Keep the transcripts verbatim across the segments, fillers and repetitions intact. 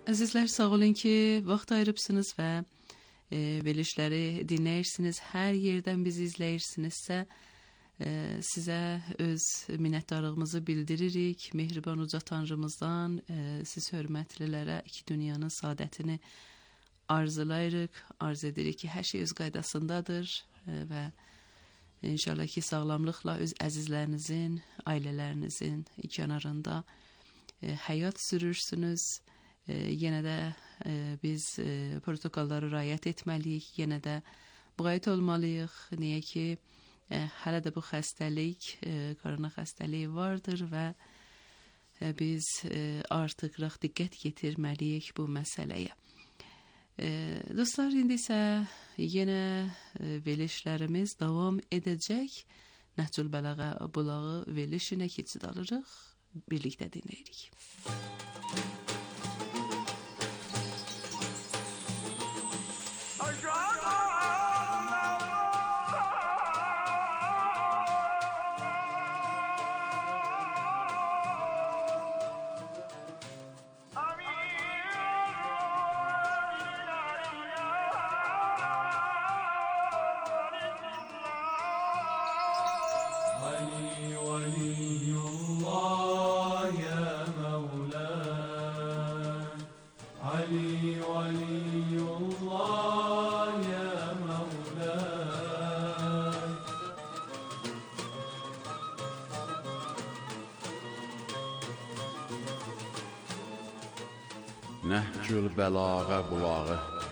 Əzizlər, sağ olun ki, vaxt ayırıbsınız və e, verilişləri dinləyirsiniz. Hər yerdən bizi izləyirsinizsə, e, sizə öz minnətdarlığımızı bildiririk. Mehriban uca Tanrımızdan e, siz hörmətlilərə iki dünyanın saadətini arzulayırıq. Arz edirik ki, hər şey öz qaydasındadır e, və inşallah ki, sağlamlıqla öz əzizlərinizin, ailələrinizin kənarında e, həyat sürürsünüz. E, yenə də e, biz e, protokolları riayət etməliyik, yenə də müğayət olmalıyıq. Niyə ki, e, hələ də bu xəstəlik, e, korona xəstəliyi vardır və e, biz e, artıqraq diqqət yetirməliyik bu məsələyə. E, dostlar, indi isə yenə e, verilişlərimiz davam edəcək. Nəhcül Bəlağa bulağı verilişinə keçid alırıq, birlikdə dinləyirik. Nəhcül Bəlağa bulağı.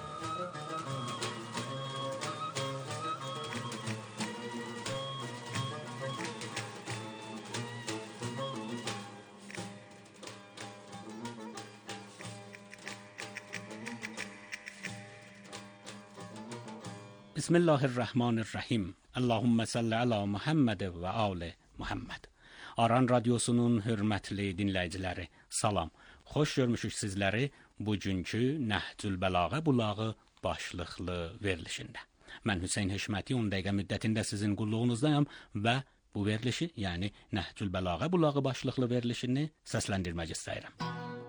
Bismillahirrahmanirrahim. Allahümme salli ala Muhammed və ali Muhammed. Aran Radyosunun hörmətli dinləyiciləri, salam. Xoş görmüşük sizləri bugünkü Nəhcül Bəlağa bulağı başlıqlı verilişində. Mən Hüseyn Heşməti on dəqiqə müddətində sizin qulluğunuzdayım və bu verilişi, yəni Nəhcül Bəlağa bulağı başlıqlı verilişini səsləndirmək istəyirəm.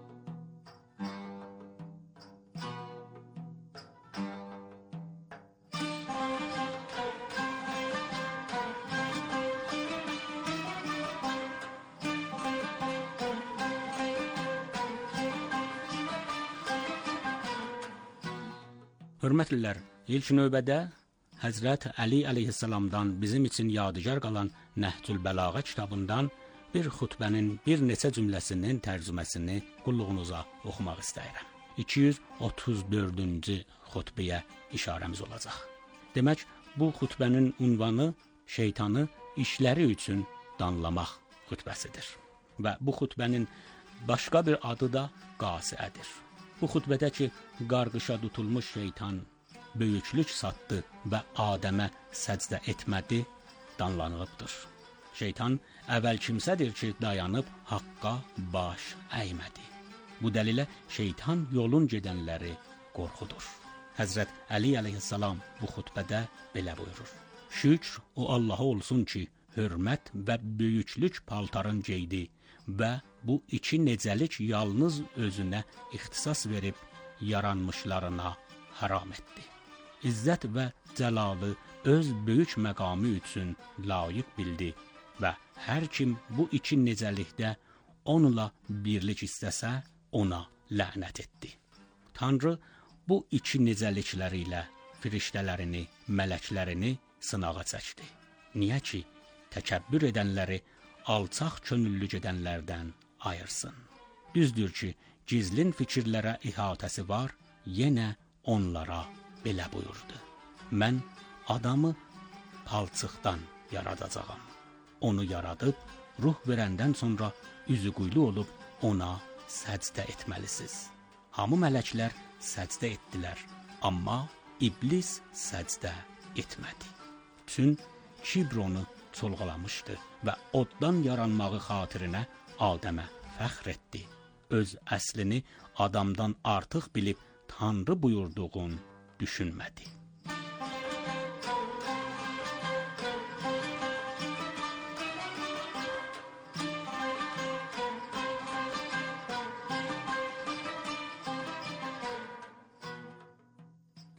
Hörmətlilər, ilk növbədə Həzrət Əli əleyhissalamdan bizim üçün yadigar qalan Nəhcül Bəlağa kitabından bir xutbənin bir neçə cümləsinin tərcüməsini qulluğunuza oxumaq istəyirəm. iki yüz otuz dördüncü xutbəyə işarəmiz olacaq. Demək, bu xutbənin ünvanı şeytanı işləri üçün danlamaq xutbəsidir. Və bu xutbənin başqa bir adı da qasiədir. Bu xutbədəki qarqışa tutulmuş şeytan böyüklük satdı və Adəmə səcdə etmədi, danlanılıbdır. Şeytan əvvəl kimsədir ki, dayanıb haqqa baş əymədi. Bu dəlilə şeytan yolun gedənləri qorxudur. Həzrət Əli əleyhissalam bu xutbədə belə buyurur. Şükr o Allaha olsun ki, hörmət və böyüklük paltarın geydi və bu iki necəlik yalnız özünə ixtisas verib yaranmışlarına haram etdi. İzzət və cəlalı öz böyük məqamı üçün layiq bildi və hər kim bu iki necəlikdə onunla birlik istəsə, ona lənət etdi. Tanrı bu iki necəlikləri ilə firiştələrini, mələklərini sınağa çəkdi. Niyə ki, təkəbbür edənləri alçaq könüllü gedənlərdən ayırsın. Düzdür ki, gizlin fikirlərə ihatəsi var, yenə onlara belə buyurdu. Mən adamı palçıqdan yaradacağam. Onu yaradıb, ruh verəndən sonra üzü quylu olub ona səcdə etməlisiniz. Hamı mələklər səcdə etdilər, amma iblis səcdə etmədi. Çün kibr onu çolğalamışdı və oddan yaranmağı xatirinə Adəmə fəxr etdi. Öz əslini adamdan artıq bilib Tanrı buyurduğun düşünmədi.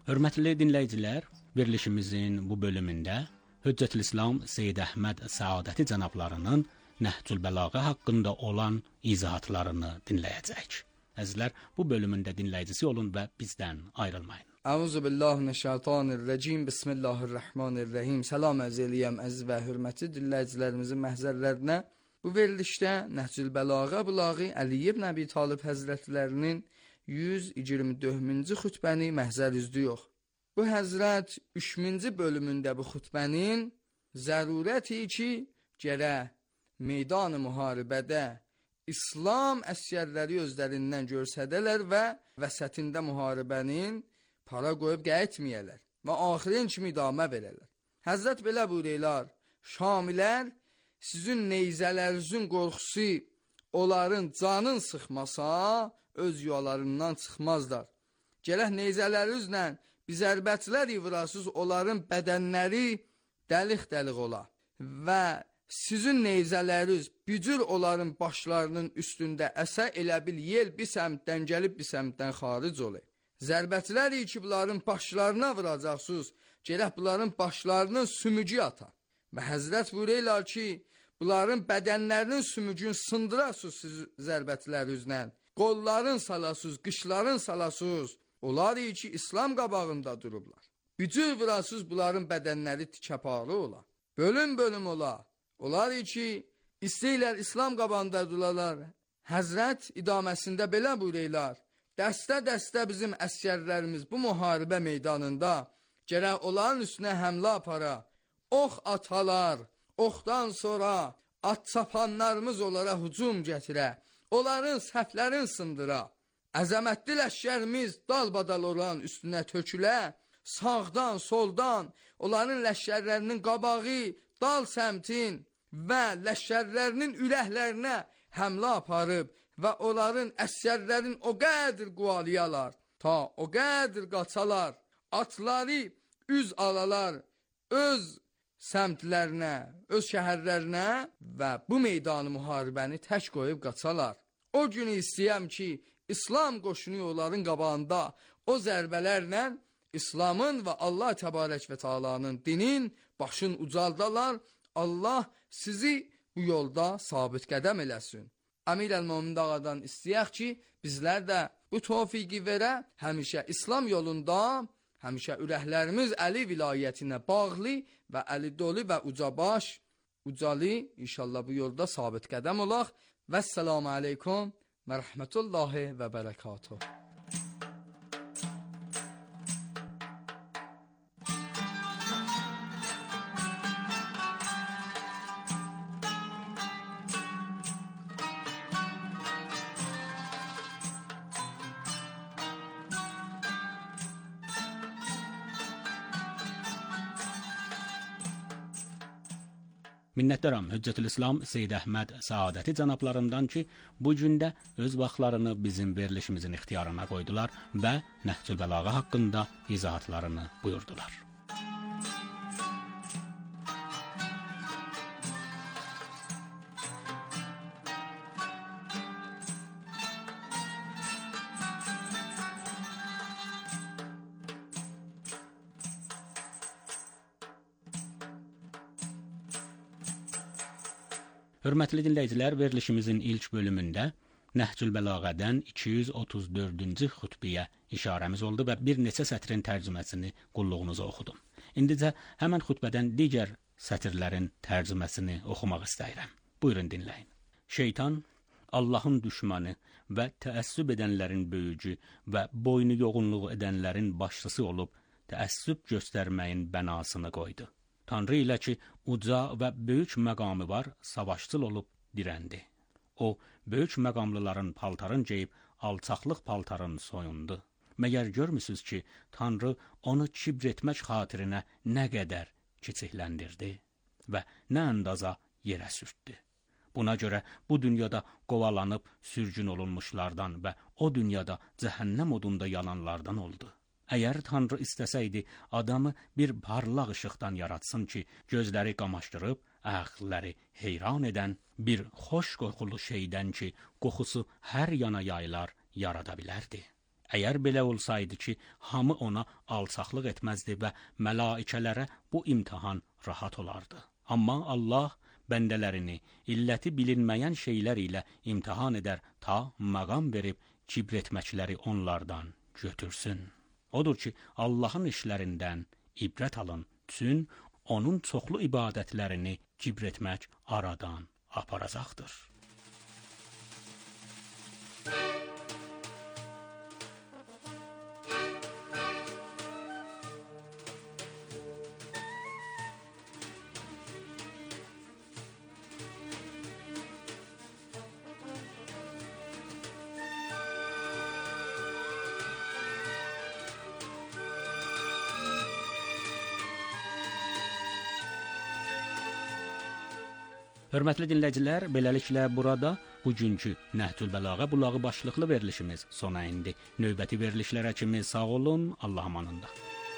Hörmətli dinləyicilər, verilişimizin bu bölümündə Hüccətülislam Seyyid Əhməd Səadəti cənablarının Nəhcül Bəlağə haqqında olan izahatlarını dinləyəcəyik. Əzizlər, bu bölümün də dinləyicisi olun və bizdən ayrılmayın. Əuzu billahi mineşşeytanirracim. Bismillahirrahmanirrahim. Salam əzəliyəm əziz və hörmətli dinləyicilərimizin məhzərlərinə. Bu verilişdə Nəhcül Bəlağə Bulağı Əli ibn Əbi Talib Həzrətlərinin yüz iyirmi dördüncü xütbəni məhzər izliyor. Bu həzrət üçüncü bölümündə bu xütbənin zərurəti ki, gərək meydan-ı müharibədə İslam əsgərləri özlərindən görsədələr və vəsətində müharibənin para qoyub qayıtmayələr və axirin kimi idamə verələr. Həzrət belə buyururlar, Şamilər sizin neyzələrinizin qorxusu onların canın sıxmasa, öz yuvalarından çıxmazlar. Gərək neyzələrinizlə bizərbətlər ivrasız onların bədənləri dəlik-dəlik ola və sizin neyzələriniz bücür onların başlarının üstündə əsə elə bil yel bir səmtdən gəlib bir səmtdən xaric olur. Zərbətlər ki, bunların başlarına vuracaqsınız, gərək bunların başlarının sümücü atar. Və Həzrət buyururlar ki, bunların bədənlərinin sümücünü sındırasınız siz zərbətlərinizlə. Qolların salasız, qışların salasız. Onlar ki, İslam qabağında durublar. Bücür vurasız bunların bədənləri tikəparı ola. Bölüm-bölüm ola. Onlar ki, istəyirlər İslam qabağında dururlar. Həzrət idaməsində belə buyururlar. Dəstə-dəstə bizim əsgərlərimiz bu müharibə meydanında gərək onların üstünə həmlə apara. Ox atalar, oxdan sonra at çapanlarımız onlara hücum gətirə. Onların səhvlərin sındıra. Əzəmətli ləşkərimiz dalbadal olan üstünə tökülə. Sağdan, soldan onların ləşkərlərinin qabağı, dal səmtin və ləşkərlərinin ürəklərinə həmlə aparıb və onların əsgərlərin o qədr qualiyalar, ta o qədr qaçalar, atları üz alalar, öz səmtlərinə, öz şəhərlərinə və bu meydanı müharibəni tək qoyub qaçalar. O günü istəyəm ki, İslam qoşunu onların qabağında o zərbələrlə İslamın və Allah təbarək və Taala'nın dinin başın ucaldalar. Allah sizi bu yolda sabit qədəm eləsin. Əmir əl-Mömin ağadan istəyək ki, bizlər də bu tövfiqi verə, həmişə İslam yolunda, həmişə ürəklərimiz Əli vilayətinə bağlı və Əli dolu və ucabaş, ucalı inşallah bu yolda sabit qədəm olaq. Vəssalamu aleykum və rəhmətullahi və bərəkatuhu. Minnətdaram Hüccətülislam Seyyid Əhməd Səadəti cənablarından ki, bu gündə öz vaxtlarını bizim verilişimizin ixtiyarına qoydular və Nəhcül Bəlağə haqqında izahatlarını buyurdular. Hörmətli dinləyicilər, verilişimizin ilk bölümündə Nəhcül Bəlağədən iki yüz otuz dördüncü xütbəyə işarəmiz oldu və bir neçə sətrin tərcüməsini qulluğunuza oxudum. İndicə həmən xütbədən digər sətirlərin tərcüməsini oxumaq istəyirəm. Buyurun dinləyin. Şeytan, Allahın düşmanı və təəssüb edənlərin böyücü və boynu yoğunluq edənlərin başçısı olub, təəssüb göstərməyin bənasını qoydu. Tanrı ilə ki, uca və böyük məqamı var, savaşçıl olub dirəndi. O, böyük məqamlıların paltarın geyib, alçaqlıq paltarın soyundu. Məgər görmüsünüz ki, Tanrı onu kibr etmək xatirinə nə qədər kiçikləndirdi və nə andaza yerə sürtdü. Buna görə bu dünyada qovalanıb sürgün olunmuşlardan və o dünyada cəhənnəm odunda yananlardan oldu. Əgər Tanrı istəsəydi, adamı bir parlaq işıqdan yaratsın ki, gözləri qamaşdırıb, əqlləri heyran edən bir xoş qoxulu şeydən ki, qoxusu hər yana yaylar yarada bilərdi. Əgər belə olsaydı ki, hamı ona alçaqlıq etməzdi və mələikələrə bu imtahan rahat olardı. Amma Allah bəndələrini illəti bilinməyən şeylər ilə imtahan edər ta məqam verib kibr etməkləri onlardan götürsün. Odur ki, Allahın işlərindən ibrət alın, çün onun çoxlu ibadətlərini kibr etmək aradan aparacaqdır. Hörmətli dinləyicilər, beləliklə burada bugünkü Nəhcül Bəlağə bulağı başlıqlı verilişimiz sona indi. Növbəti verilişlərə kimi sağ olun, Allah amanında.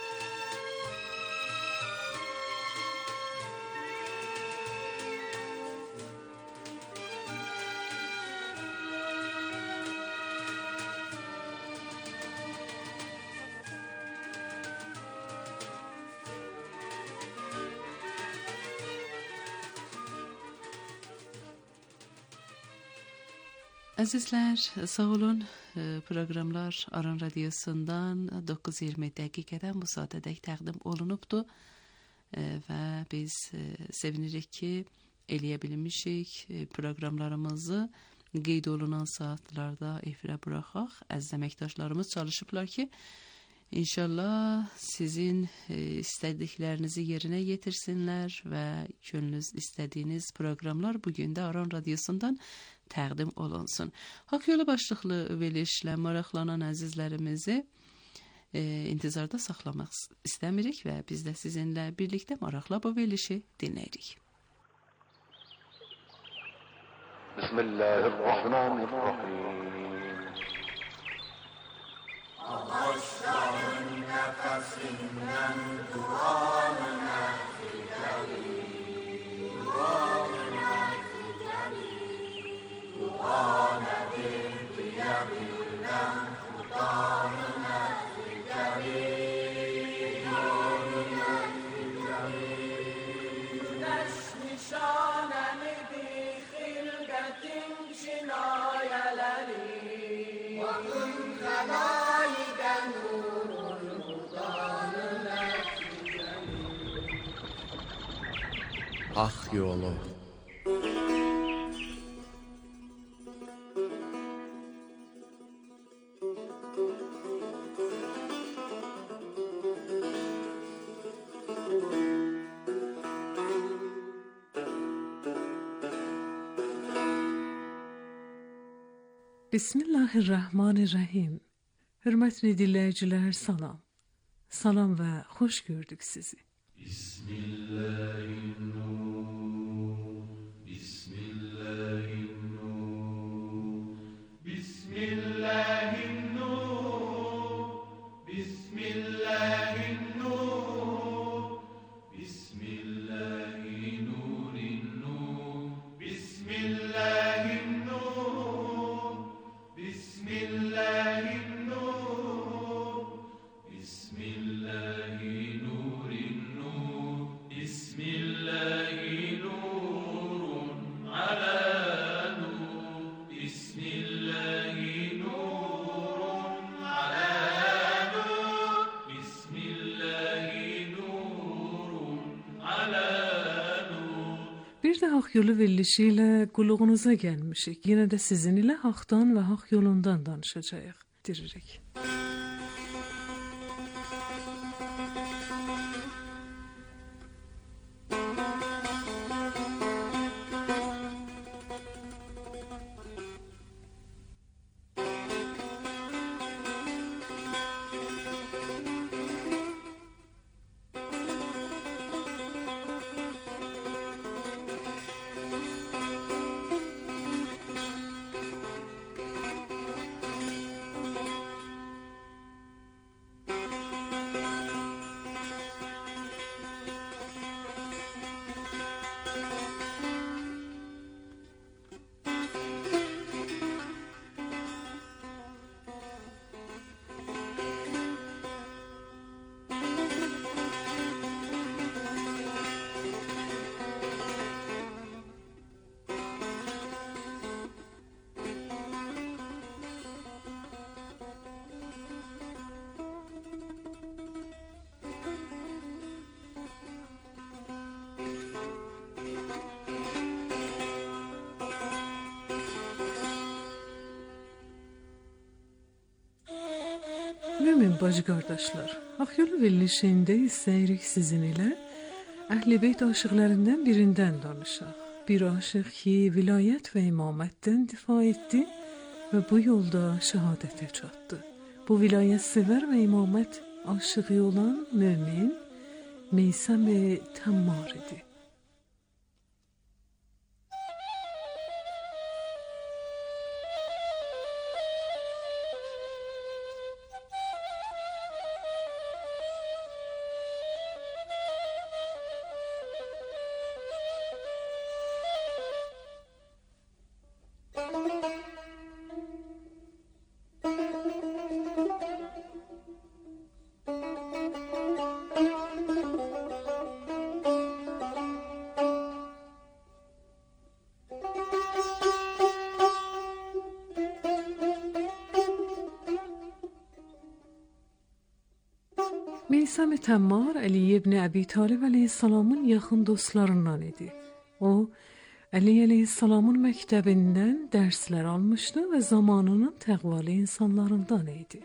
Əzizlər, sağ olun. Proqramlar Aran Radiosundan doqquz iyirmi dəqiqədən bu saatədək təqdim olunubdu və biz sevinirik ki, eləyə bilmişik proqramlarımızı qeyd olunan saatlarda efirə buraxaq. Əziz əməkdaşlarımız çalışıblar ki, İnşallah sizin istədiklərinizi yerinə yetirsinlər və könlünüz istədiyiniz proqramlar bugün də Aran Radiosundan təqdim olunsun. Haqq yolu başlıqlı verilişlə maraqlanan əzizlərimizi e, intizarda saxlamaq istəmirik və biz də sizinlə birlikdə maraqla bu verilişi dinləyirik. Bismillahirrahmanirrahim. Başların nefesinden duanına fidelim, duanına fidelim, duanedir diyebilmem, duanına fidelim, duanına fidelim. Güneş nişanemidir hilbetin çinayeleri, vakın felayiden nurun hudanına fidelim. Haq yolu. Bismillahirrahmanirrahim. Hörmətli dinləyicilər, salam. Salam və xoş gördük sizi. Bismillahirrahmanirrahim. Bismillahirrahmanirrahim. Bismillahirrahmanirrahim. Bismillahirrahmanirrahim. Bismillahirrahmanirrahim. Bismillahirrahmanirrahim. Bismillahirrahmanirrahim. Bismillahirrahmanirrahim. Bismillahirrahmanirrahim. Ala nur. Bismillahirrahmanirrahim. Ala nur. Bismillahirrahmanirrahim. Ala nur. Bir də haqq yolu verilişi ilə qulluğunuza gəlmişik. Yenə də sizin ilə haqdan və haqq yolundan danışacağıq. Diririk. Mümin bacı qardaşlar, Akyolu verilişində istəyirik sizin ilə Əhl-i Beyt aşıqlarından birindən danışaq. Bir aşıq ki, vilayət və imamətdən difa etdi və bu yolda şəhadətə çatdı. Bu vilayət sevər və imamət aşığı olan mümin Meysəm-i Təmmar idi. Meysəm-i Təmmar Əli ibn Əbi Talib əleyhissalamın yaxın dostlarından idi. O, Əli əleyhissalamın məktəbindən dərslər almışdı və zamanının təqvalı insanlarından idi.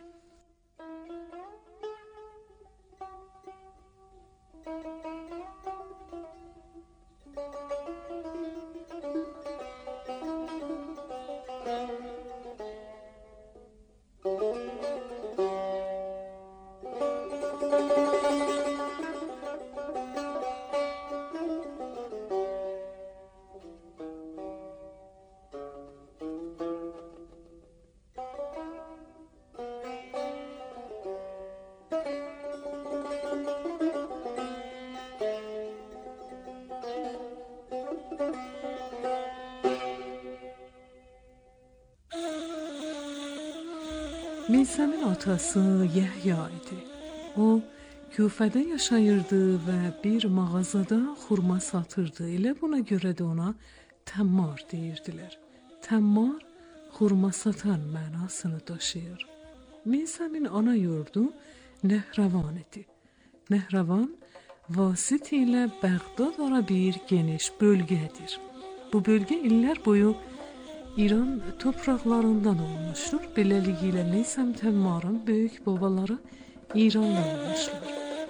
Meysəmin atası Yəhya idi. O, Küfədə yaşayırdı və bir mağazada xurma satırdı. Elə buna görə də ona Təmmar deyirdilər. Təmmar, xurma satan mənasını daşıyır. Meysəmin ana yurdu Nəhravan idi. Nəhravan, Vasit ilə Bəğdad ara bir geniş bölgədir. Bu bölgə illər boyu İran topraklarından olmuşdur. Beləliklə Meysəm Təmmarın böyük babaları İranlı olmuşlar.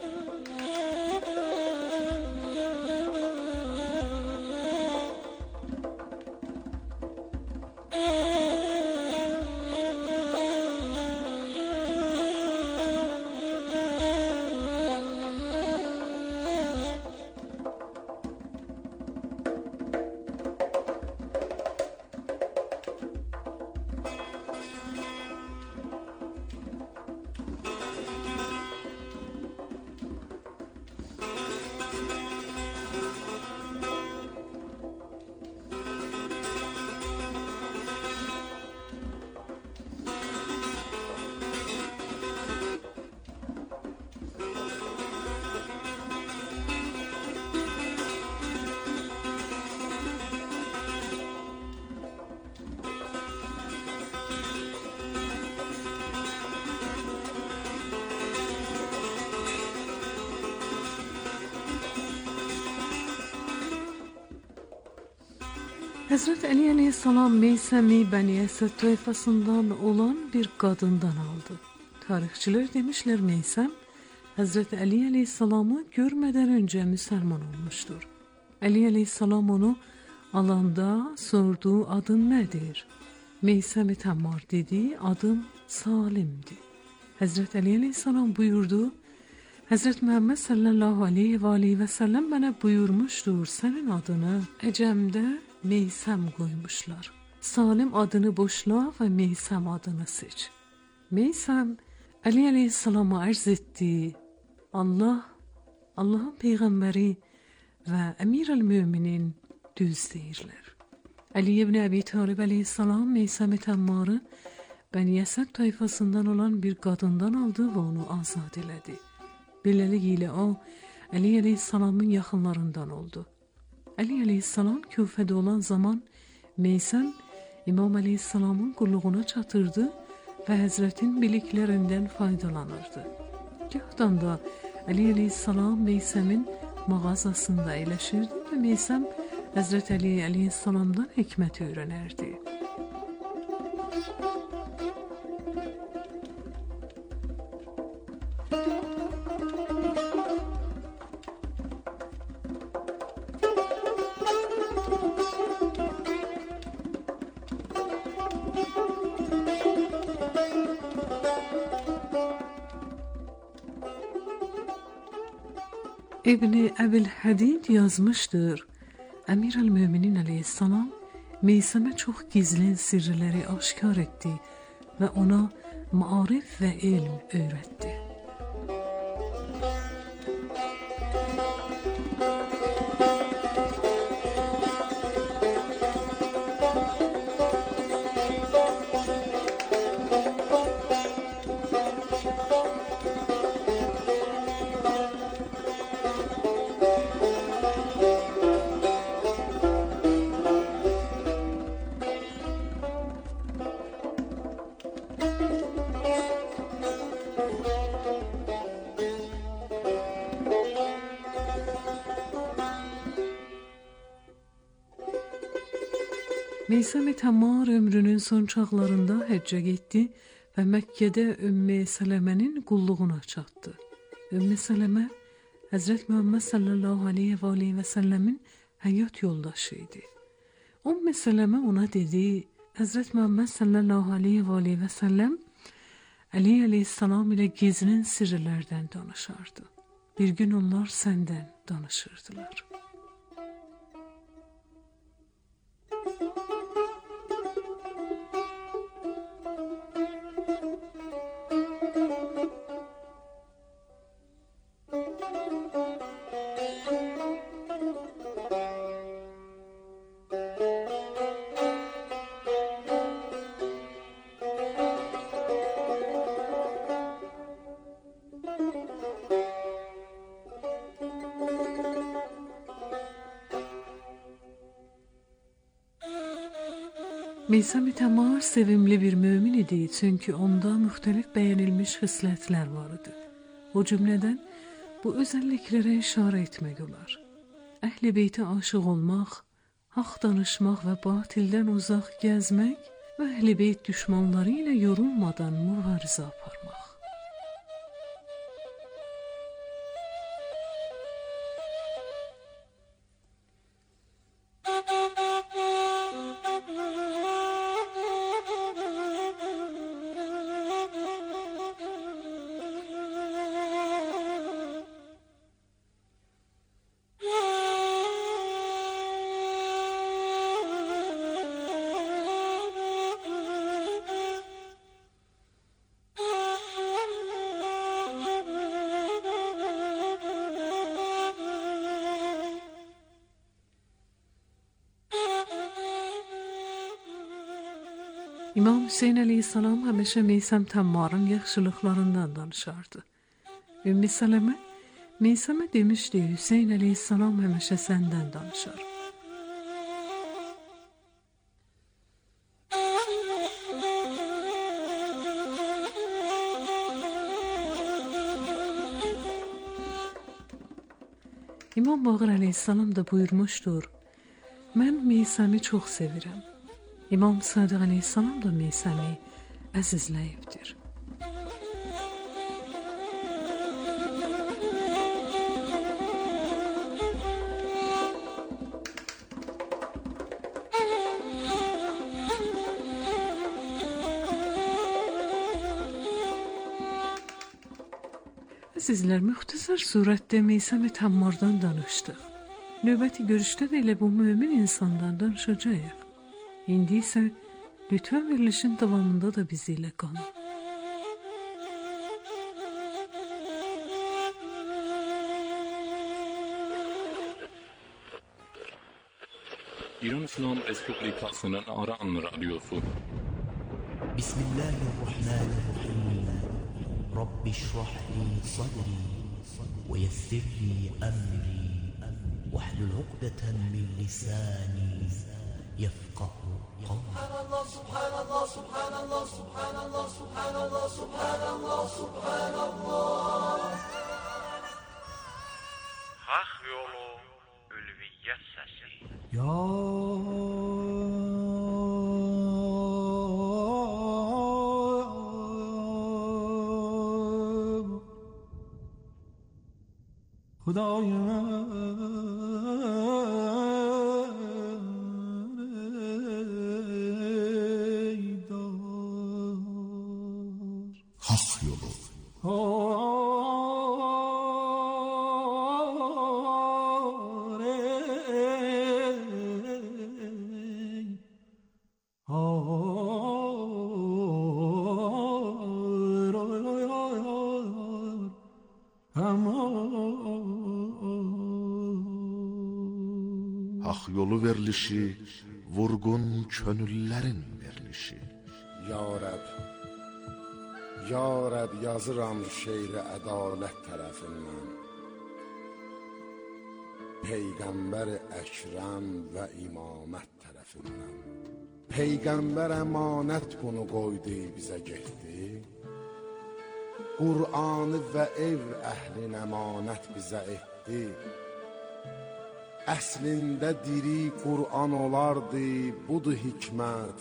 Həzrət Əli əleyhissalam Meysəmi Bəni Əsəd tayfasından olan bir qadından aldı. Tarixçilər demişlər Meysəm, Həzrət Əli əleyhissalamı görmədən öncə müsəlman olmuşdur. Əli əleyhissalam onu alanda sordu, adın nədir? Meysəm-i Təmmar dedi, adım Salimdir. Həzrət Əli əleyhissalam buyurdu, Həzrət Məhəmməd sallallahu aleyhi və aleyhi və səlləm mənə buyurmuşdur, sənin adını Əcəmdə Meysəm qoymuşlar. Salim adını boşla və Meysəm adını seç. Meysəm Əli əleyhissalama ərz etdi. Allah, Allahın Peyğəmbəri və Əmir-əl-Müminin düz deyirlər. Əli ibn Əbi Talib əleyhissalam Meysəm-i Təmmarı Bəni Əsəd tayfasından olan bir qadından aldı və onu azad elədi. Beləliklə o, Əli əleyhissalamın yaxınlarından oldu. Əli əleyhissalam Küfədə olan zaman Meysəm İmam əleyhissalamın qulluğuna çatırdı və Həzrətin biliklərindən faydalanırdı. Gahdan da Əli əleyhissalam Meysəmin mağazasında əyləşirdi və Meysəm Həzrət Əli əleyhissalamdan hikmət öyrənərdi. İbni Əbil Hədid yazmışdır. Əmir el-Möminin əleyhissalam Meysamə çox gizlin sirləri aşkar etdi və ona maarif və elm öyrətdi. Meysam-ı Təmmar ömrünün son çağlarında həccə getdi və Məkkədə Ümmü Sələmənin qulluğuna çatdı. Ümmü Sələmə Həzrət Muhammed sallallahu aleyhi və aleyhi və səlləmin həyat yoldaşı idi. Ümmü Sələmə ona dedi, Həzrət Muhammed sallallahu aleyhi və aleyhi və səlləm Əli aleyhissalam ilə gizlin sirlərdən danışardı. Bir gün onlar səndən danışırdılar. Meysam-ı Təmmar sevimli bir mömin idi, çünki onda müxtəlif bəyənilmiş xislətlər var idi. O cümlədən bu özəlliklərə işarə etmək olar. Əhl-i beytə aşıq olmaq, haqq danışmaq və batildən uzaq gəzmək və əhl-i beyt düşmanları ilə yorulmadan mübarizə aparmaq. İmam Hüseyin əleyhissalam həmişə Meysam Təmmarın yaxşılıqlarından danışardı. Ümmü Sələmə Meysamə demişdi, Hüseyin əleyhissalam həmişə səndən danışar. İmam Bağır əleyhissalam da buyurmuşdur, mən Meysamı çox sevirəm. İmam Sadiq əleyhissalam da Meysamı əzizləyibdir. Əzizlər, müxtəsər surətdə Meysam-ı Təmmardan danışdıq. Növbəti görüşdə də elə bu mömin insandan danışacağıq. İndi isə lütfən verilişin davamında da bizi ilə qalın. İran İslam Respublikasının Aran Radyosu. Bismillahirrahmanirrahim. Rabbi şrah li sadri ve yessir li emri ve hlul uqdeten min lisani yefqahu Subhanallah, subhanallah, subhanallah, subhanallah, subhanallah, subhanallah, subhanallah. Hak yolu, ülviyyət səsi. Ya Xudayım Hak yolu. yolu verilişi, vurgun könüllərin verilişi. Ya Rəb, Ya Rəb yazıram şeiri ədalət tərəfindən, Peyğəmbər Əkrəm və imamət tərəfindən. Peyğəmbər əmanət bunu qoydu bizə getdi, Qur'anı və ev əhlin əmanət bizə etdi. Əslində diri Qur'an olardı, budur hikmət.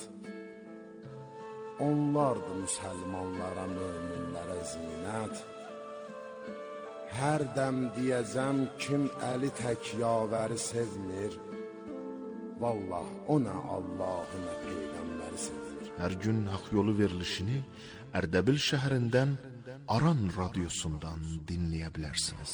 Onlardı müsəlmanlara, möminlərə zinət. Hər dəm deyəcəm kim əli tək yavəri sevmir, vallah o nə Allahı nə Peyğəmbəri sevmir. Hər gün haqq yolu verilişini Ərdəbil şəhərindən Aran radiosundan dinləyə bilərsiniz.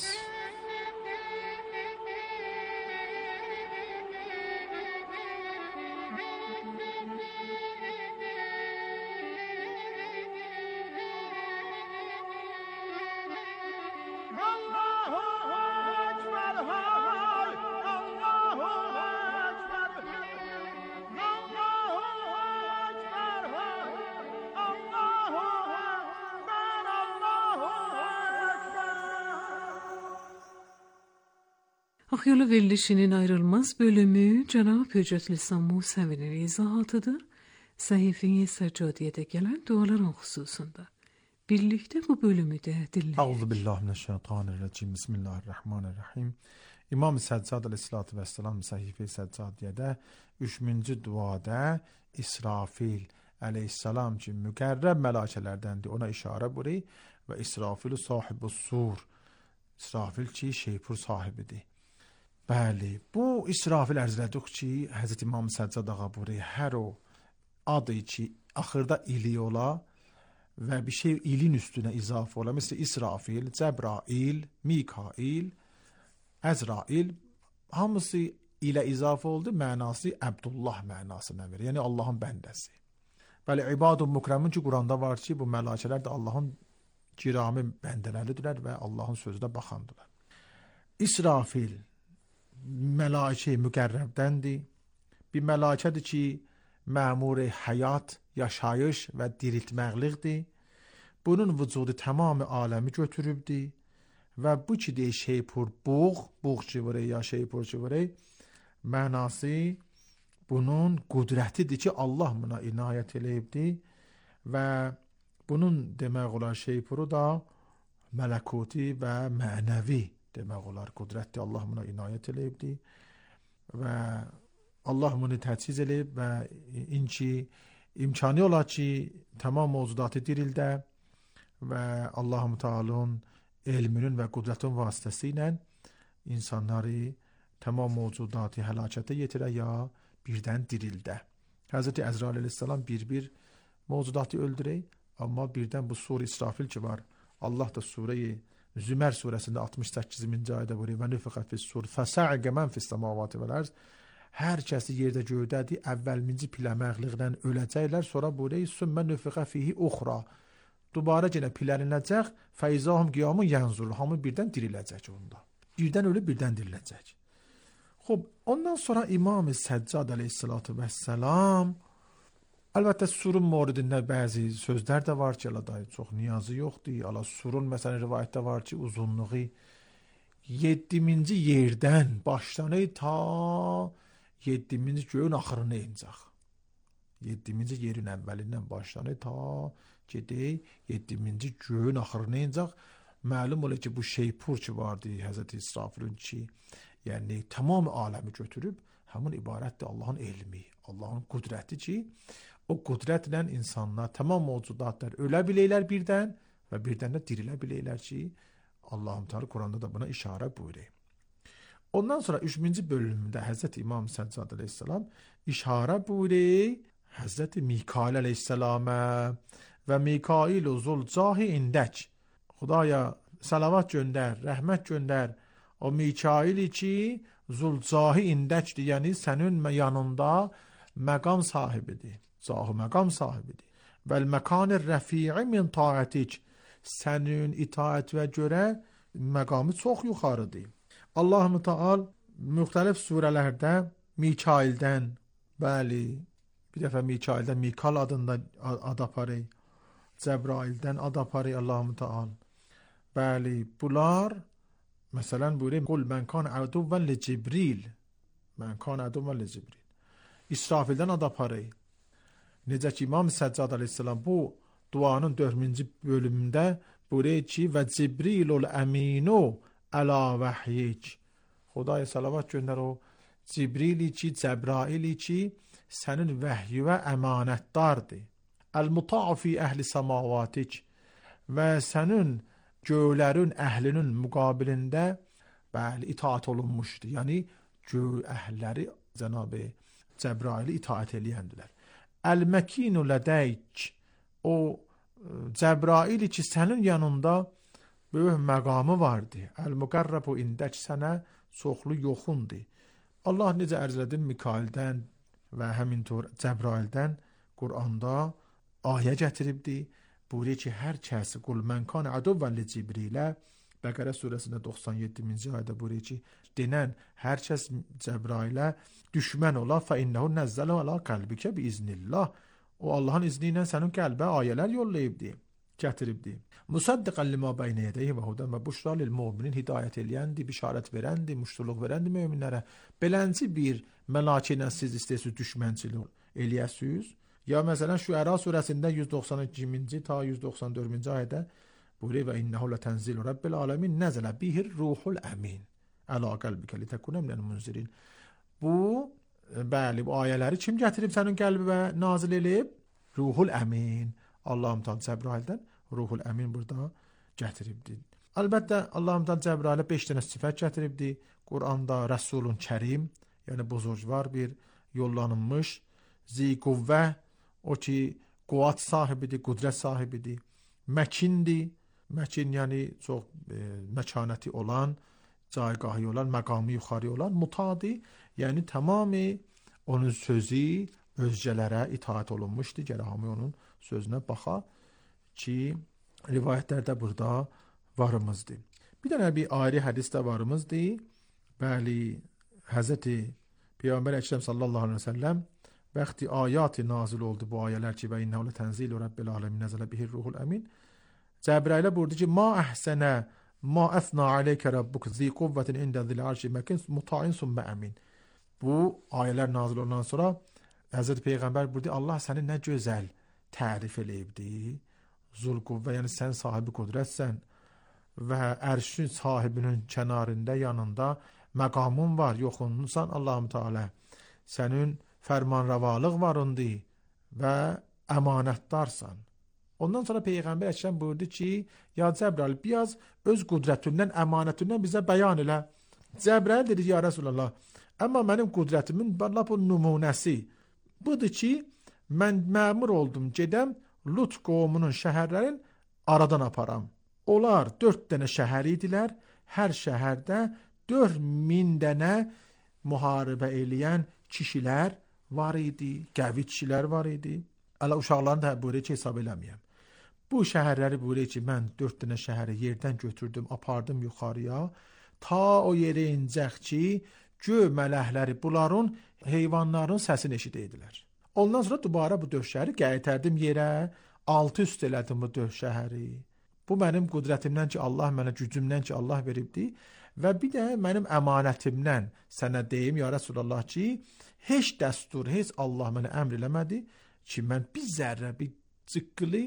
Hak Yolu verilişinin ayrılmaz bölümü Cenab-ı Hüccetül İslam Musevi'nin izahatıdır. Sayfiye Seccadiye'de gelen duaların hususunda. Birlikte bu bölümü de dinleyelim. Euzubillahimineşşeytanirracim. Bismillahirrahmanirrahim. İmam-ı Səccad aleyhissalatu vesselam Sayfiye Seccadiye'de üçüncü duada İsrafil aleyhissalam ki müqərrəb mələkələrdəndir, ona işarə buyuruyor ve İsrafil sahibi sur. İsrafil ki şeypur sahibidir. Bəli, bu İsrafil ərz elədik ki, Həzrət İmam Səccad ağa buyuruyor, hər o adı ki axırda ili ola və bir şey ilin üstünə izafə ola, mesela İsrafil, Cəbrail, Mikail, Əzrail, hamısı ilə izafə oldu, mənası Əbdullah mənasına verir, yəni Allahın bəndəsi. Bəli, ibad-ı mükremin ki Quranda var ki, bu mələkələr də Allahın kirami bəndələridirlər və Allahın sözünə baxandılar. İsrafil mələkə müqərrəbdəndir. Bir mələkədir ki, məmur həyat, yaşayış və diriltməkliqdir. Bunun vücudu tamamı aləmi götürübdür və bu ki deyir şeypur buğ, buğ ki vəri ya şeypur ki vəri, mənası bunun qudrətidir ki, Allah buna inayət eləyibdir və bunun demək olar şeypuru da mələkuti və mənəvi demək olar qudrətdir. Allah buna inayət eləyibdir və Allah bunu təchiz eləyib və inki imkanı olar ki, tamam mövzudatı dirildə və Allah-u Teala'nın elminin və qudrətin vasitəsilə insanları tamam mövzudatı həlakətə yetirə ya birdən dirildə. Həzreti Əzrail aleyhissalam bir-bir mövzudatı öldürək, amma birdən bu sur İsrafil ki var, Allah da sureyi Zümer suresinde altmış səkkizinci ayda buyuruyor. Ve nüfiqə fis-sur fəsə'qə mən fis-səmavati vəl-ərz. Hər kəsi yerdə göydədir, əvvəlminci piləməkliqlə öləcəklər, sonra buyuruyor, sümmə nüfiqə fihi uxra. Dubara yenə piləniləcək, fəizahum qiyamun yənzur. Hamı birdən diriləcək onda. Birdən ölüb, birdən diriləcək. Xob, ondan sonra İmam-ı Səccad aleyhissalatu vesselam, əlbəttə surun moridində bəzi sözlər də var ki, ala da çox niyazı yoxdur. Ala surun məsələn rivayətdə var ki, uzunluğu yeddiminci yerdən başlanır ta yeddiminci göyün axırına incaq. yeddiminci yerin əvvəlindən başlanır ta gedək yeddiminci göyün axırına incaq. Məlum olur ki, bu şeypur ki vardı Həzrət İsrafilin ki, yəni tamam aləmi götürüb, həmin ibarətdir Allahın elmi, Allahın qudrəti ki, o qudrətlə insanlar, tamam mövcudatlar ölə biləylər birdən və birdən də dirilə biləylər ki, Allah-u Teala Quranda da buna işarə buyuruyor. Ondan sonra üçüncü bölümdə Həzrət İmam Səccad aleyhissalam işarə buyuruyor Həzrət Mikail aleyhissalama və Mikail-u Zulcahi indək. Xudaya salavat göndər, rəhmət göndər. O Mikail ki Zulcahi indəkdir, yəni sənin yanında məqam sahibidir. Zahı məqam sahibidir. Vəl məkanir rəfi'i min taətik. Sənin itaətvə görə məqamı çox yuxarıdır. Allah-u Teala müxtəlif surələrdə Mikaildən, bəli, bir dəfə Mikaildən Mikal adında ad aparır, Cəbraildən ad aparır Allah-u Teala. Bəli, bunlar məsələn buyurur, qul mən kan əduvvən li Cibril, mən kan əduvvən li Cibril. İsrafildən ad aparır. Necə ki İmam Səccad əleyhissalam bu duanın dördüncü bölümündə buyurur ki və Cibrilul əminu əla vəhyik. Xudaya salavat göndər o Cibrili ki, Cəbraili ki, sənin vəhyüvə əmanətdardır. Əl-muta'u fi əhli samavatik və sənin göylərin əhlinin müqabilində bəli itaat olunmuşdur. Yəni göy əhləri Cənab-ı Cəbraili itaat eləyəndilər. Əl-məkinu lədəyk, o Cəbraili ki, sənin yanında böyük məqamı vardı. Əl-müqərrəbu indək sənə çoxlu yoxundur. Allah necə ərz elədim Mikaildən və həmintor Cəbraildən Quranda ayə gətiribdi. Buyuruyor ki, hər kəs qul mən kan əduvvən li Cibrilə, Bəqərə surəsində doxsan yeddinci ayədə buyuruyor ki, denən hər kəs Cəbrailə düşmən ola fə innəhu nəzzələ alə qəlbikə bi iznillah. O Allahın izni ilə sənin qəlbə ayələr yollayıbdı, gətiribdi. Musaddiqan limə beynə yədəyhi və hudən və buşra lil müminin hidayət eləyəndi, bişarət verəndi, muştuluq verəndi möminlərə. Belənci bir məlakə ilə siz istəyirsiniz düşmənçilik eləyəsiniz. Ya məsələn Şüəra surəsində yüz doxsan ikinci ta yüz doxsan dördüncü ayədə buyuruyor və innəhu lətənzilu rabbil aləmin nəzələ bihir ruhul əmin əla qəlbikə litəkunə minəl munzirin. Bu, bəli, bu ayələri kim gətirib sənin qəlbinə nazil eləyib? Ruhul əmin. Allah-u Teala Cəbraildən Ruhul əmin burada gətiribdi. Əlbəttə Allah-u Teala Cəbrailə beş dənə sifət gətiribdi. Quranda Rəsulun Kərim, yəni buzurgvar bir yollanılmış zi-quvvə, o ki quvvat sahibidir, qudrət sahibidir. Məkindir, məkin yəni çox e, məkanəti olan, caygahı olan, məqamı yuxarı olan, mutadi, yəni tamamı onun sözü özgələrə itaat olunmuşdur. Gərək hamı onun sözünə baxa ki, rivayətlərdə burada varımızdır. Bir dənə bir ayrı hədisdə varımızdır. Bəli, Həzrəti Peyğəmbər Əkrəm sallallahu aleyhi və səlləm bəxti ayatı nazil oldu bu ayələr ki, və innəhu lətənzilu rabbil aləmin nəzələ bihir ruhul əmin. Cəbrailə buyurdu ki, ma əhsənə ma əthna aleykə rabbuk zi quvvətin ində zil arşi məkin muta'in summə əmin. Bu ayələr nazil olandan sonra Həzrəti Peyğəmbər buyurdu, Allah səni nə gözəl tərif eləyibdi. Zul quvvə, yəni sən sahibi qudrətsən və ərşin sahibinin kənarında, yanında məqamın var, yoxunsan Allah-u Teala. Sənin fərmanrəvalıq var ondi və əmanətdarsan. Ondan sonra Peyğəmbər Əkrəm buyurdu ki, ya Cəbrail, biraz öz qudrətindən, əmanətindən bizə bəyan elə. Cəbrail dedi, ya Rəsulallah, amma mənim qudrətimin bu nümunəsi budur ki, mən məmur oldum, gedəm Lut qovmunun şəhərlərin aradan aparam. Onlar dörd dənə şəhər idilər, hər şəhərdə dörd min dənə müharibə eləyən kişilər var idi, qəvi kişilər var idi. Ələ uşaqlarını da buyuruyor ki, hesab eləməyəm. Bu şəhərləri buyuruyor ki, mən dörd dənə şəhəri yerdən götürdüm, apardım yuxarıya, ta o yerə incək ki, göy mələkləri bunların, heyvanların səsini eşidəydilər. Ondan sonra dubara bu dörd şəhəri qaytardım yerə, altı üst elədim bu dörd şəhəri. Bu mənim qudrətimdən ki, Allah mənə gücümdən ki, Allah veribdi və bir də mənim əmanətimdən sənə deyim, ya Rəsulallah ki, heç dəstur, heç Allah mənə əmr eləmədi ki, mən bir zərrə, bir cıqqılı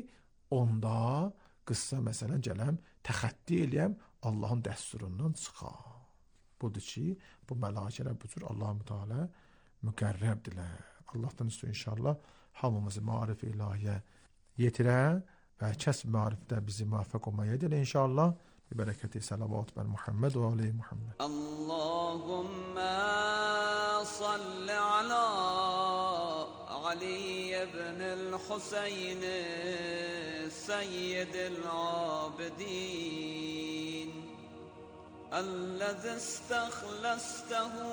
onda qıssa məsələn gələm, təxətti eləyəm, Allahın dəsturundan çıxam. Budur ki, bu mələkələr bu cür Allah-u Teala müqərrəbdirlər. Allah'tan istiyor inşallah hamımızı marif-i ilahiye yetirə və kəsb marifdə bizi muvaffaq olmaya edir inşallah. Bi bereketi salavat ben Muhammed ve aleyhi Muhammed. Allahümme salli ala Ali ibn-i Hüseyin seyyid-i abidin ellezî istakhlestehu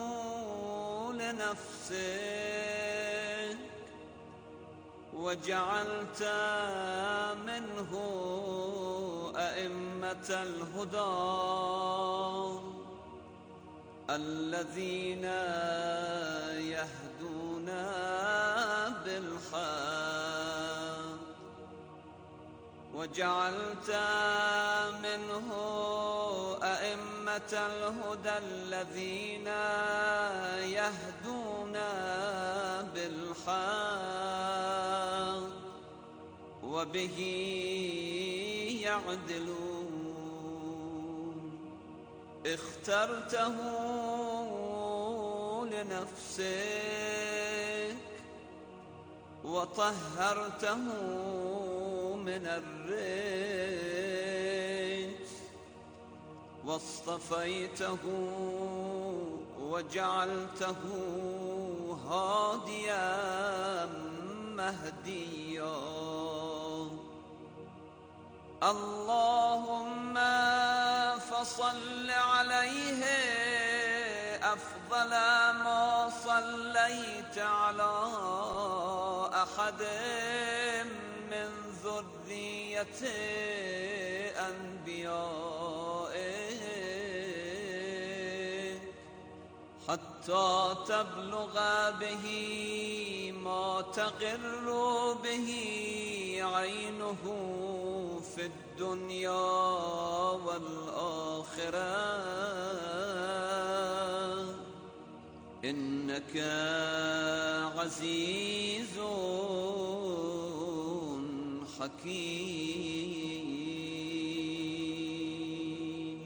لنفسك وجعلت منه أئمة الهدى الذين يهدون بالحق وجعلت منه أئمة الهدى الذين يهدون بالحق وبه يعدلون اخترته لنفسك وطهرته من الرجس واصطفيته وجعلته هاديا مهديا اللهم فصل عليه أفضل ما صليت على أحد من ذرية أنبيائك حتى تبلغ به ما تقر به عينه في الدنيا والآخرة إنك عزيز حكيم.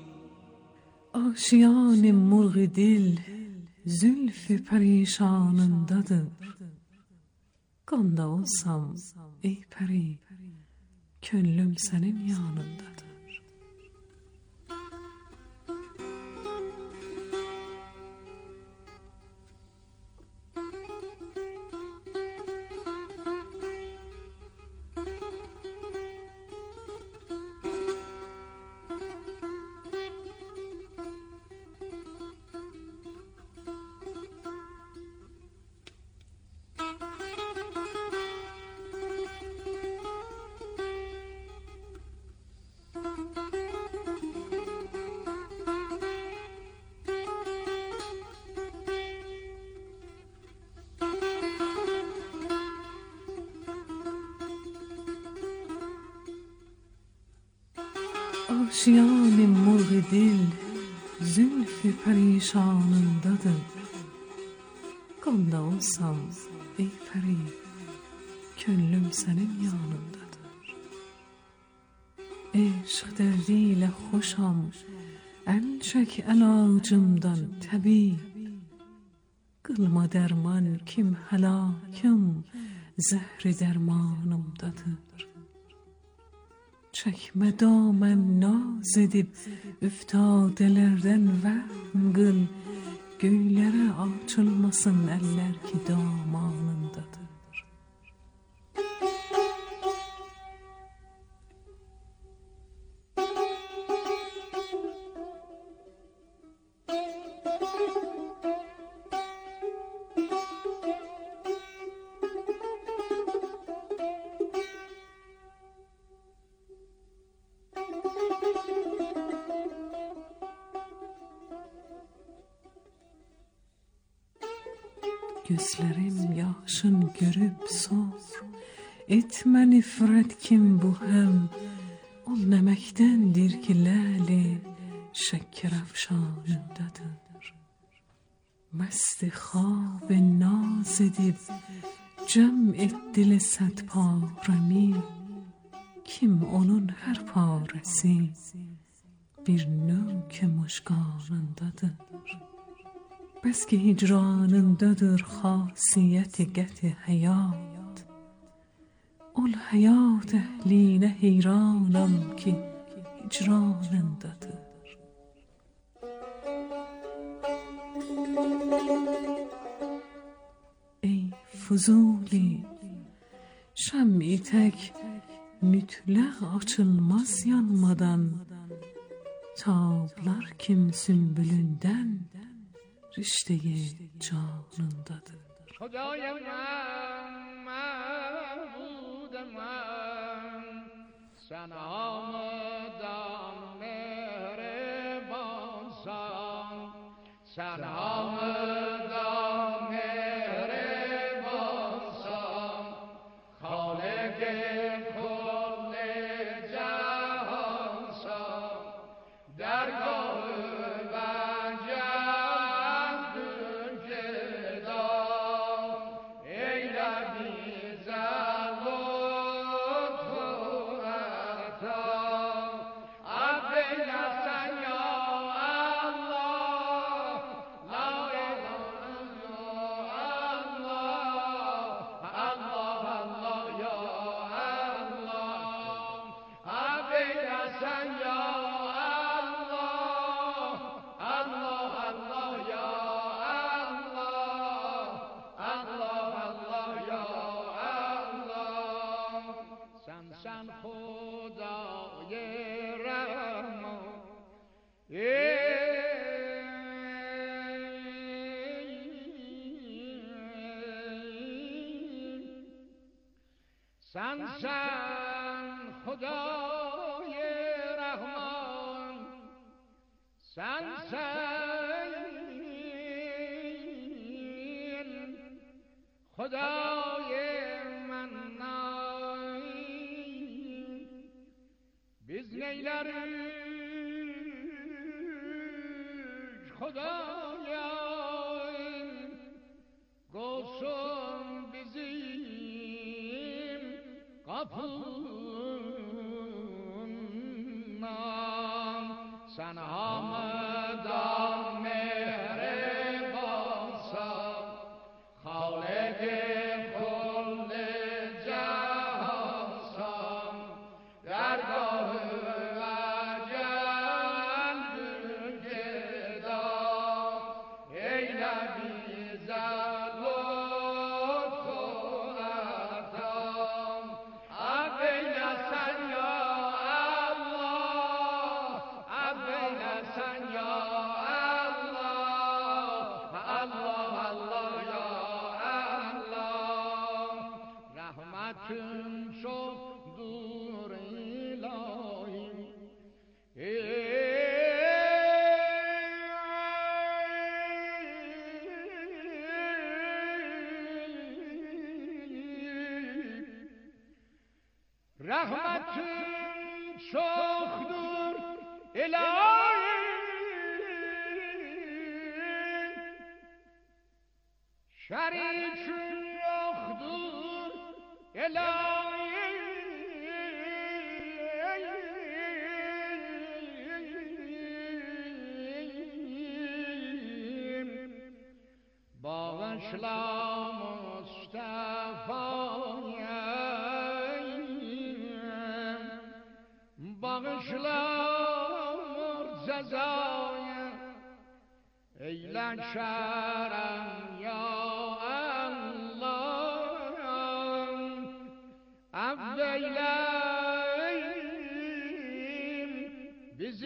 آشیان مرغ دل زلف پریشانındadır. Qanda olsam ey pəri, könlüm sənin yanındadır. Aşiyan مرغ dil zülf perişanındadır. Qanda olsam ey pəri, könlüm sənin yanındadır. Eşq dərdiyle xoşam, ən çək əlacımdan təbib. Qılma dərman kim həlakım, zəhri dərmanımdadır. Çəkmə daməm naz edib, üftadelərdən vəhm qıl. Göylərə açılmasın əllər ki damanındadır. Gözlerim yaşın görüp sor, etme nifret kim bu hem. O nemektendir ki lali şeker afşanındadır. Mesti khab naz edip cem et dili sad paremi. Kim onun her paresi bir nök muşkanındadır. Bəs ki hicranındadır xasiyyəti qəti həyat. Ol həyat əhlinə heyranam ki hicranındadır. Ey Fuzuli, şəm'i tək mütləq açılmaz yanmadan. Tablar kim sümbülündən rişteyi canındadır. خدای من معبود من سلام دان مهربان سلام مهربان سام خالق کل جهان سام درگاه وجد گدا ای لبیز لطف و عطا عبد حسن یا الله لا اله الا الله الله الله یا الله عبد حسن یا الله الله الله یا الله الله الله یا الله سن سن خدای رحمان سن سن خدای رحمان سن سن خدای منان biz neyleriz Xudayım Qolsun bizim kapından Sen hamdan mehrebansan Xaliq-i kul cahansan Dergah-ı vecendün geda Eyle bize lütfu atam Affeyle sen ya Allah Affeyle sen ya Allah Allah Allah ya Allah Rahmetin çoktur ilahi Rahmetin çoktur ilahi Şerikin yoktur ilahi Bağışla Mustafa'ya Bağışla Murzaza'ya Eyle şerem ya Allah Affeyle bizi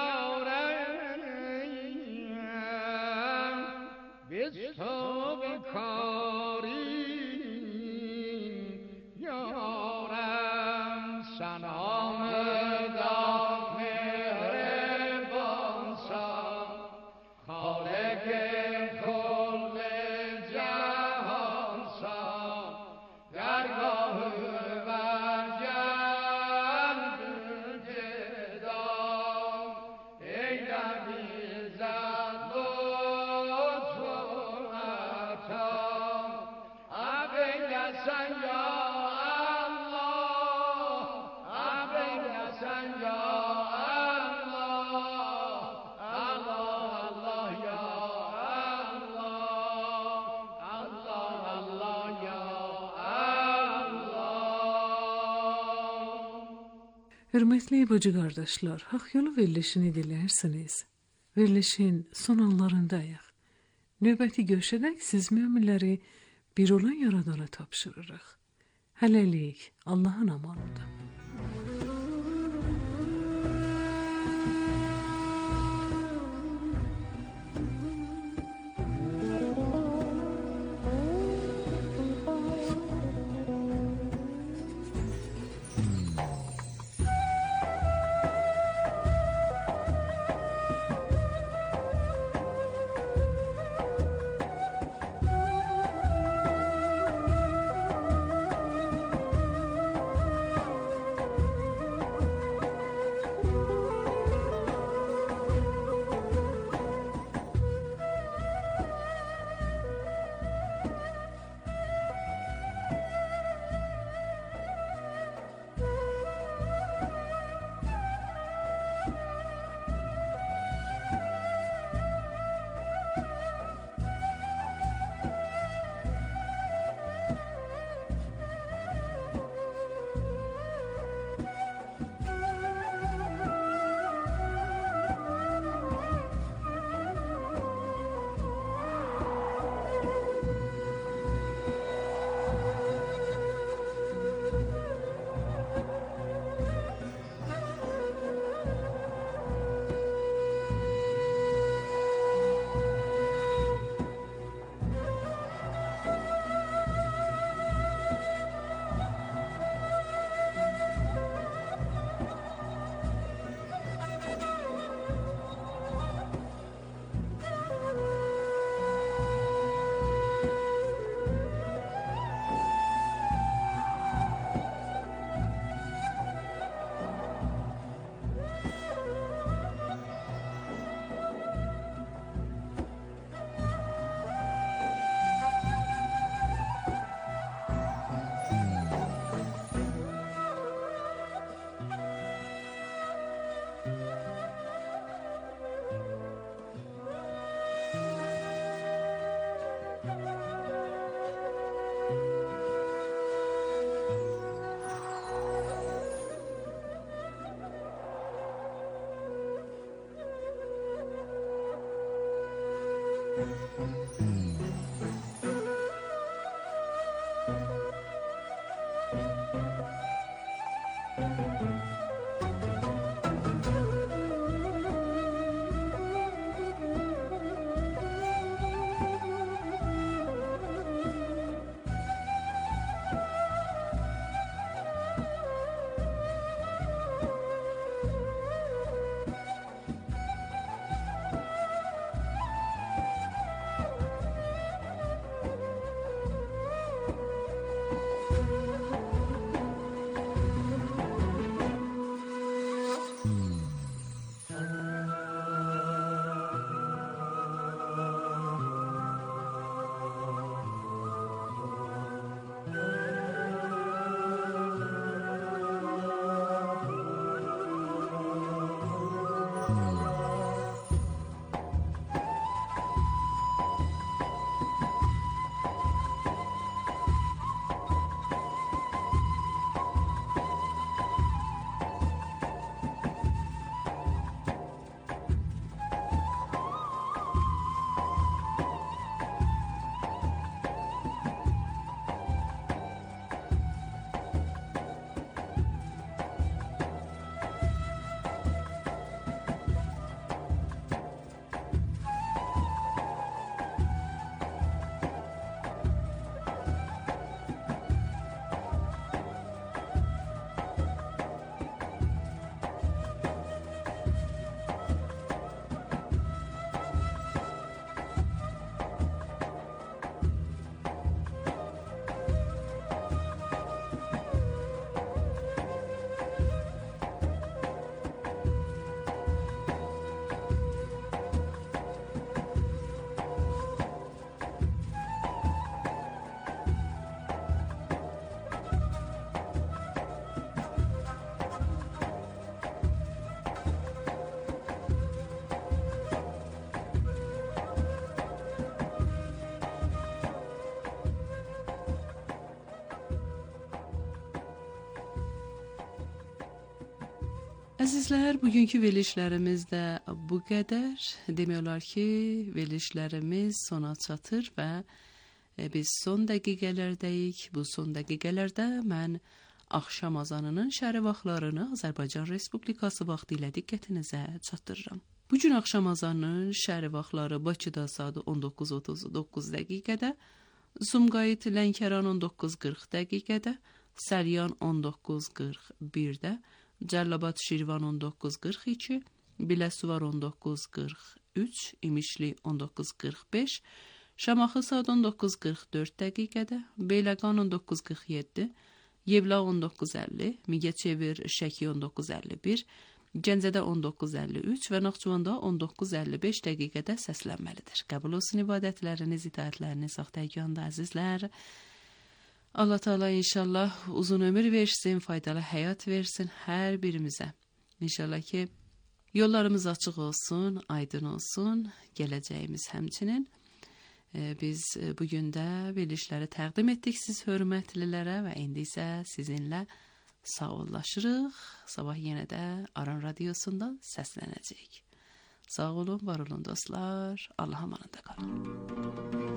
yarem Biz tövbe karin yarem Sen hamdan mehrebansan Xaliq-i kul cahansan Dergah-ı vecendün geda Eyle bize lütfu atam Affeyle sen ya Allah Affeyle sen ya Allah Allah Allah ya Allah Allah Allah ya Allah Hörmətli bacı qardaşlar, Haqq Yolu verilişini dilərsiniz. Verilişin son anlarındayıq. Növbəti görüşədək siz möminləri bir olan Yaradana tapşırırıq. Hələlik, Allahın amanında. Əzizlər, bugünkü verilişlərimiz də bu qədər. Demək olar ki, verilişlərimiz sona çatır və biz son dəqiqələrdəyik. Bu son dəqiqələrdə mən axşam azanının şəhəri vaxtlarını Azərbaycan Respublikası vaxtı ilə diqqətinizə çatdırıram. Bu gün axşam azanının şəhəri vaxtları Bakıda saat on doqquz otuz doqquz dəqiqədə, Sumqayıt Lənkəran on doqquz qırx dəqiqədə, Səlyan on doqquz qırx birdə, Cəlilabad Şirvan on doqquz qırx iki, Biləsuvar on doqquz qırx üç, İmişli on doqquz qırx beş, Şamaxı saat on doqquz qırx dörd dəqiqədə, Beyləqan on doqquz qırx yeddi, Yevla on doqquz əlli, Mingəçevir Şəki on doqquz əlli bir, Gəncədə on doqquz əlli üç və Naxçıvanda on doqquz əlli beş dəqiqədə səslənməlidir. Qəbul olsun ibadətləriniz, itaətləriniz, Saxtəyganda əzizlər. Allah Teala inşallah uzun ömür versin, faydalı həyat versin hər birimizə. İnşallah ki, yollarımız açıq olsun, aydın olsun, gələcəyimiz həmçinin. Ee, biz bugün də verilişləri təqdim etdik siz hörmətlilərə və indi isə sizinlə sağollaşırıq. Sabah yenə də Aran Radiosundan səslənəcəyik. Sağ olun, var olun dostlar. Allah'a emanet kalın.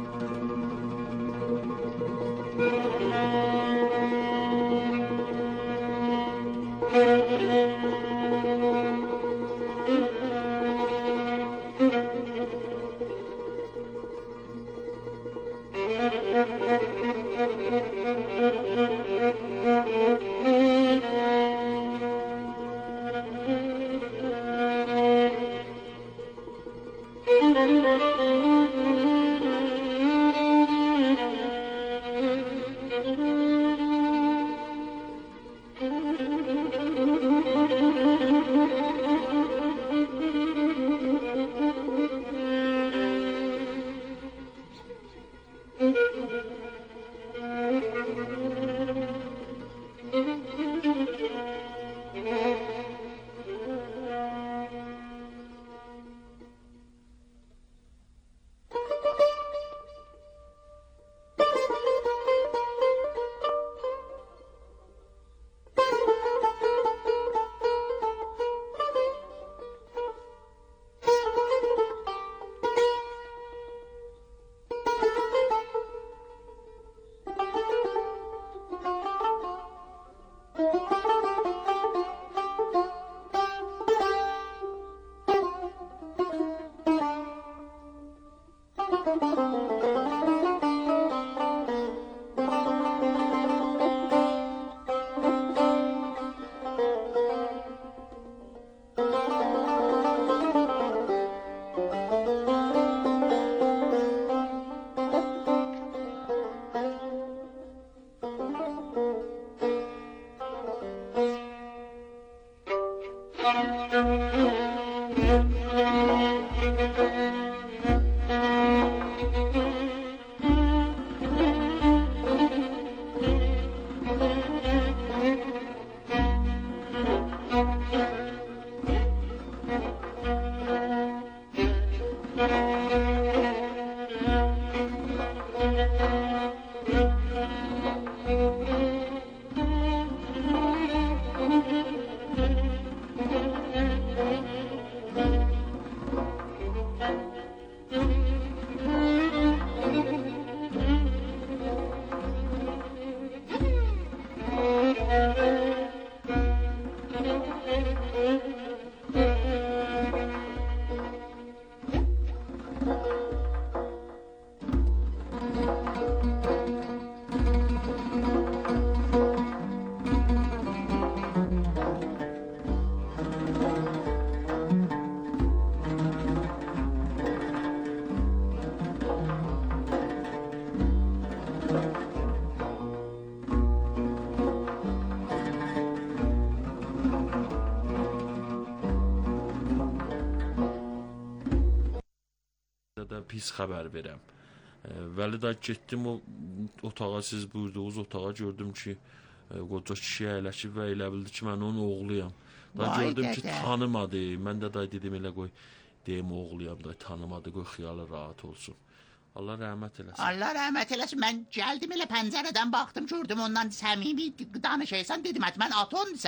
Pis xəbər verəm. Vəli də getdim o otağa, siz buyurduğunuz otağa, gördüm ki, qoca kişi əyləşib və elə bildi ki, mən onun oğluyam. Da gördüm ki, tanımadı. Mən də da dedim elə qoy, deyim oğluyam da tanımadı, qoy xiyalı rahat olsun. Allah rəhmət eləsin. Allah rəhmət eləsin. Mən gəldim elə pəncərədən baxdım, gördüm ondan səmimi danışaysan, dedim, mən atondur sənin.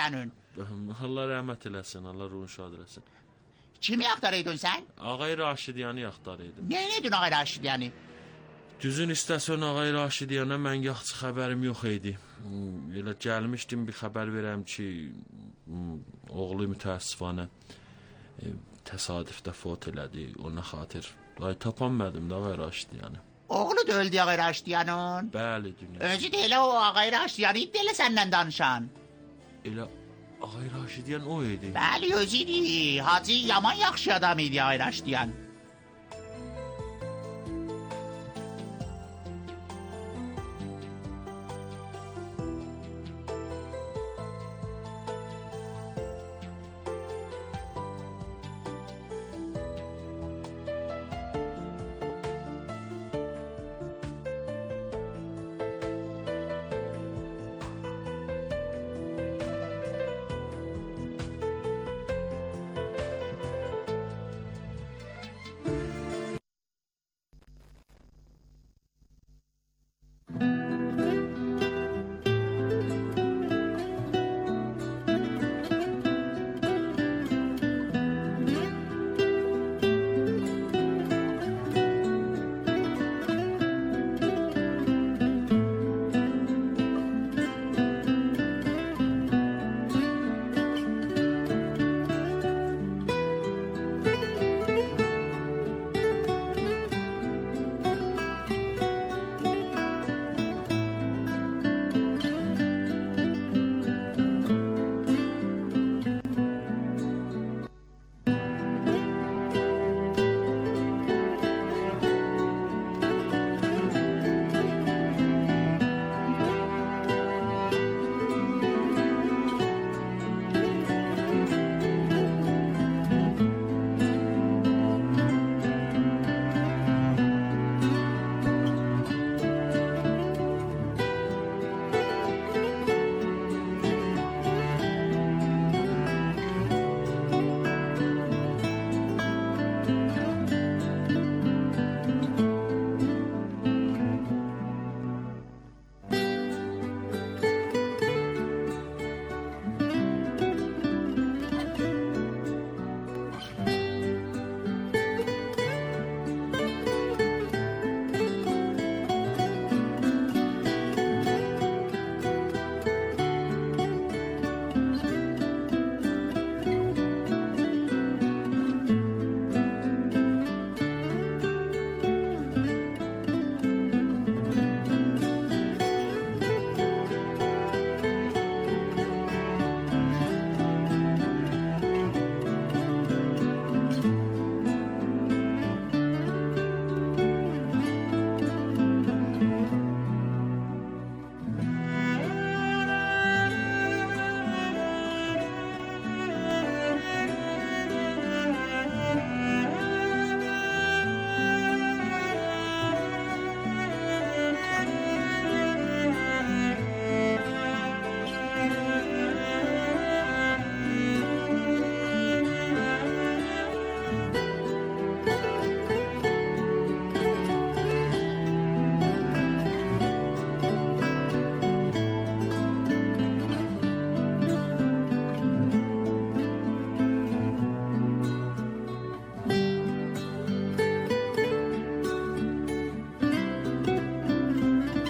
Allah rəhmət eləsin, Allah ruhunu şad eləsin. Kimi axtarıydın sən? Ağay Raşidyanı axtarıydım. Nə edin Ağay Raşidyanı? Düzün istəsən Ağay Raşidyana mən yaxşı xəbərim yox idi. Elə gəlmişdim bir xəbər verəm ki, oğlu mütəəssifanə təsadüfdə fot elədi. Ona xatir ay tapanmadım da Ağay Raşidyanı. Oğlu da öldü Ağay Raşidyanın. Bəli, dünya. Özü də elə o Ağay Raşidyanı idi elə səndən danışan. Elə Ağay Raşidyan o idi. Bəli, özü idi. Hacı yaman yaxşı adam idi Ağay Raşidyan.